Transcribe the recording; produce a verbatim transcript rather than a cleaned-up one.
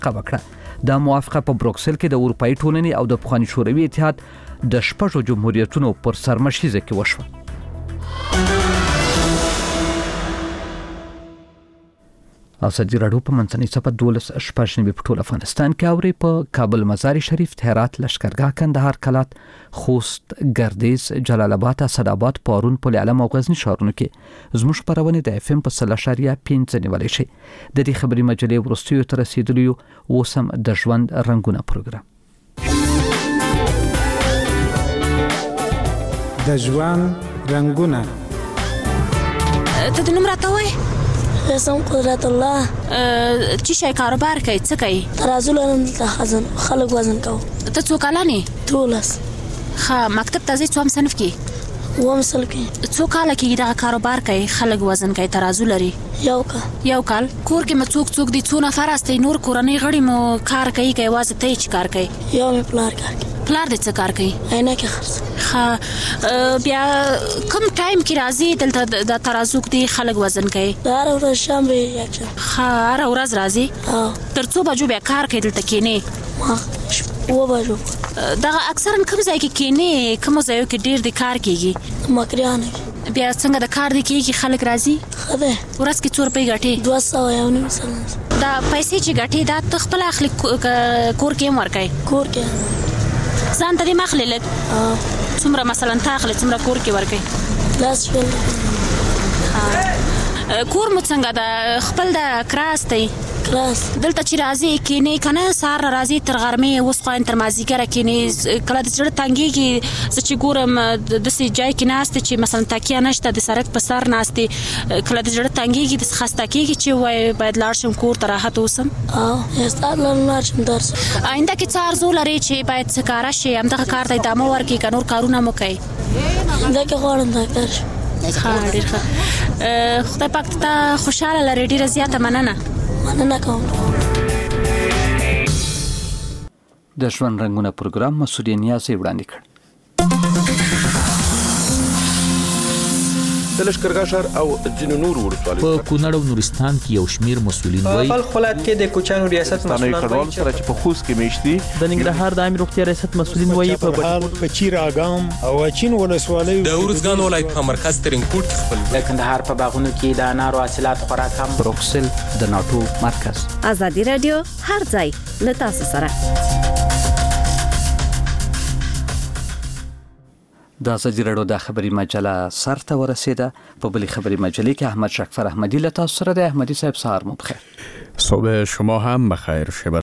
موافقه وکړه. دا موافقه په بروکسل کې د اروپאי ټولنې او د پخواني شوروي اتحاد د شپږو جمهوریتونو پر سرمشیزه کې وشوه. ازادي راډیو په منځنۍ صفحه دولس شپږ نوي په ټول افغانستان کې اوري په کابل، مزار شریف، تهرات، لشکرګاه، کندهار، کلات، خوست، ګردیز، جلال آباد، اسداباد، پارون، پل علم او غزنی ښارونو کې زموږ خبرونه د اف ام په سل اشاریه پنځه نیولای شي. د دې خبري مجلې ورستیو تر رسیدلیو اوسم د ژوند رنگونه پروګرام د ژوند رنگونه. ته د نوم راته وای؟ اسم قدرت الله. چی شای کاروبار کوي؟ څه کوي؟ ترازو لرم دلته خزن خلک وزن کوم. ته څو کالان یې؟ دولس. ښه، مکتب ته ځې؟ څوم صنف کې؟ اووم صنف کې. څو کاله کېږي دغه کاروبار کوي؟ خلک وزن کوي، ترازو لري؟ یو کال. یو کال. کور کې مو څوک څوک دي؟ څو نفر استئ؟ نور کورنۍ غړي مو کار کوي که یوازې ته چې کار کوي؟ یو مې پلار کار کوي. پلار دې څه کار کوي؟ عینکې خرڅوي. ښه، بیا کوم ټایم کې راځي دلته د ترازو کې خلک وزن کوي؟ د هره ورځ شنبه یکشنبه. ښه، هره ورځ راځي؟ تر څو بجو بیا کار کوي دلته کېنې؟ ما اووه بجو. دغه اکثرا کوم ځای کې کېنې؟ کومو ځایو کې ډېر د کار کېږي؟ مکریانو کې. بیا څنګه د کار دی کېږي؟ خلک راځي؟ ښه دی. ورځ کې څو روپۍ ګټې؟ دوه سوه یو نیم سل. دا پیسې چې ګټې دا ته خپله اخلي کور کې هم ورکوي؟ کور کې ځان ته دې م اخلي لږ؟ څومره مثلا ته اخلي څومره کور کې ورکوي؟ لاس شل. کور مو څنګه ده؟ خپل د کراس دی؟ کراس. دلته چې راځي کېنې که نه؟ سهار راځي تر غرمې وسخوان تر مازدیګره کېنې؟ کله د زړه تنګېږي؟ زه چې ګورم داسې جای کې ناستې چې مثلا تکیه نشته، د سړک په سر ناستې، کله د زړه تنګېږي داسې خسته کېږي چې وایي باید لاړ شم کور ته راحت اوسم؟ او استاد لرم لاړ شم درس. آینده کې څه آرزو لرې چې باید څه کاره شي؟ همدغه کار ته ادامه ورکړي که نور کارونه مو کوي؟ همدا کې غواړم ډاکټر شم. ښه، ډېر ښه. خدای پاک ته خوشحاله لرې. ډېره زیاته مننه. مننه کوم. د ژوند رنگونه پروګرام مسعود نیازی وړاندې کړ. د لشکرګاه ښار او ځینو نورو ولسوالیو په کونړ او نورستان کې یو شمیر مسؤلین وایي په خپل ولایت کې د کوچانو ریاست مسؤلین وایي چې په خوست کې میشتي د ننګرهار د عامه روغتیا ریاست مسؤلین وایي په بهار په چیر اګام او اچین ولسوالیو د ورزګان ولایت په مرکز ترینکوټ خپل د کندهار په باغونو کې د انارو حاصلات خورا کم. بروکسل د ناتو مرکز. ازادي رادیو هر ځای له تاسو سره. د ازادي راډیو د خبري مجله سر ته ورسیده. په بلې خبري مجلې کې احمد شکفر احمدی له تاسو سره د احمدی صاحب سهار مو بخیر. صبح شما هم بخیر. شب